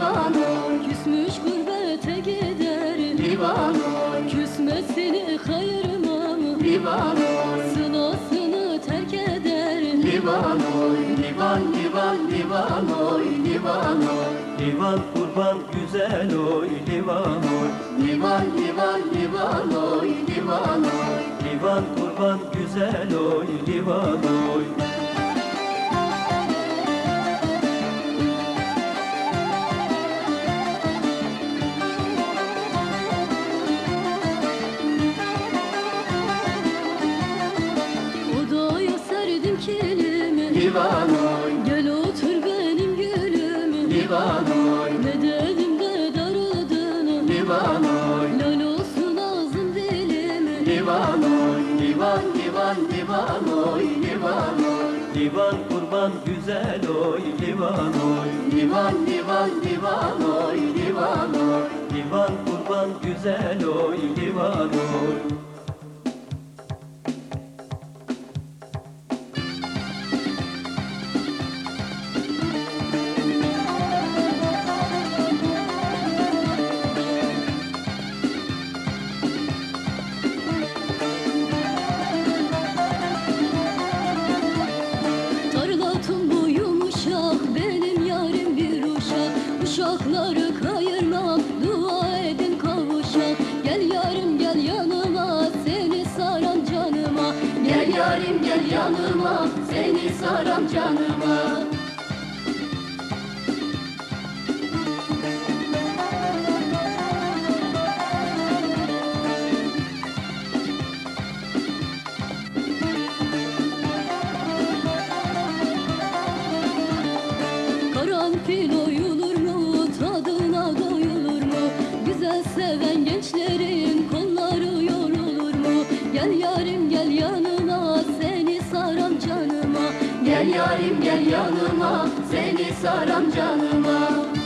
divan oy. Küsmüş gurbete gider Divan oy, küsmesini kayırmam divan oy. sılasını terk eder Divan oy, divan divan divan oy, divan oy. Divan kurban güzel oy, divan oy. Divan divan divan oy, divan oy. Divan kurban güzel oy, divan oy. Odaya serdim kilimi Divan oy, gel otur benim gülüm divan oy. ne dedim de darıldın Divan oy, lal olsun ağzım dilim divan oy. Divan divan divan oy, divan oy. Divan kurban güzel oy, divan oy. Divan divan divan oy, divan oy. Divan kurban güzel oy, divan oy. Tarlatım bu yumuşak benim yarim bir uşak uşakları kayırmam dua edin kavuşak gel yarim gel yanıma seni saram canıma Gel yarim gel yanıma, seni saram canıma. Karanfil oyulur mu tadına doyulur mu güzel seven gençlerin kolları yorulur mu gel yarim gel yanıma seni saram canıma Gel yarim gel yanıma, seni saram canıma.